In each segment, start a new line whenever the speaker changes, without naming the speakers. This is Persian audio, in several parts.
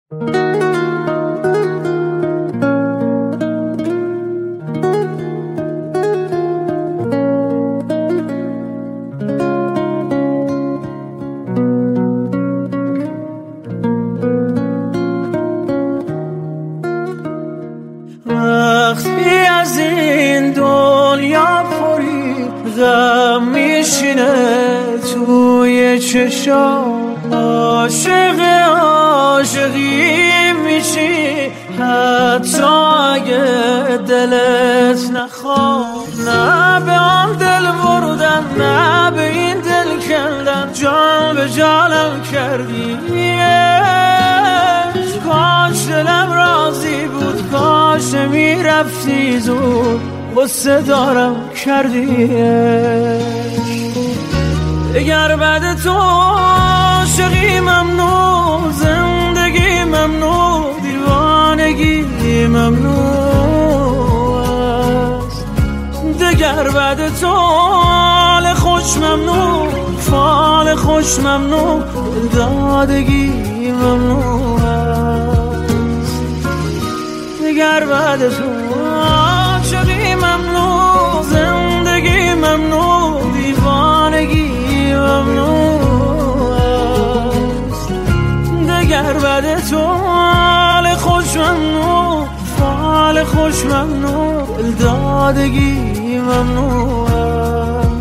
وقتی از این دنیا پری غم میشینه توی چشام، عاشق عاشقی میشی حتی اگه دلت نخواد. نه به آن دل بردن، نه به این دل کندن، جان به جانم کردی. کاش دلم راضی بود، کاش میرفتی زود، غصه دارم کردی. اگر بعد تو عاشقی ممنوع، زندگی ممنوع، دیوانگی ممنوع است. دگر بعد تو حال خوش ممنوع، فال خوش ممنوع، دادگی ممنوع است. دگر بعد تو عاشقی ممنوع، زندگی ممنوع، دیوانگی ممنوع است. دگر بعد تو حال خوش ممنوع، فال خوش ممنوع، دادگی ممنوع است.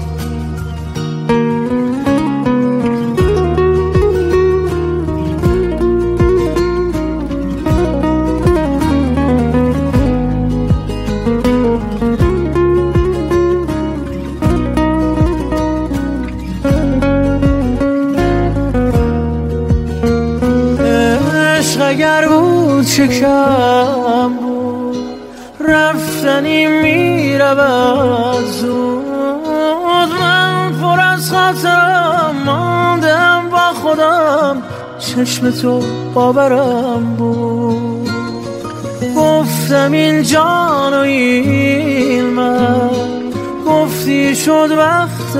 اگر بود چه کم بود، رفتنی میرود زود. من پر از خاطرم ماندم با خودم، چشم تو باورم بود. گفتم این جان و این من، گفتی شد وقت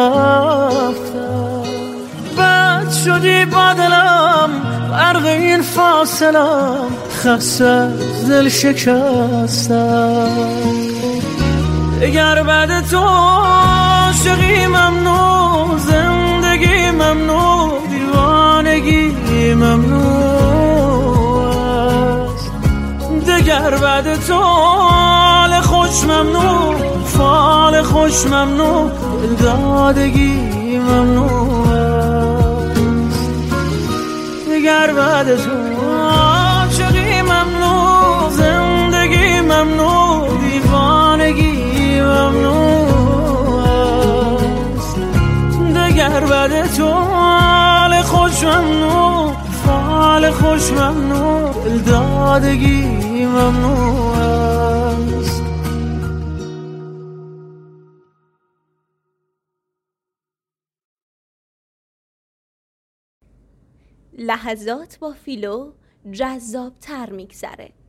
رفتن. بد شدی با دلم، برق این فاصلم، خسته دل شکستم. اگر بعد تو عاشقی ممنوع، زندگی ممنوع، دیوانگی ممنوع است. دگر بعد تو حال خوش ممنوع، فال خوش ممنوع، دادگی ممنوع است. دگر بعد تو عاشقی ممنوع، زندگی ممنوع، دیوانگی ممنوع است. دگر بعد تو حال خوش ممنوع، فال خوش ممنوع، دادگی ممنوع است.
لحظات با فیلو جذاب‌تر میگذره.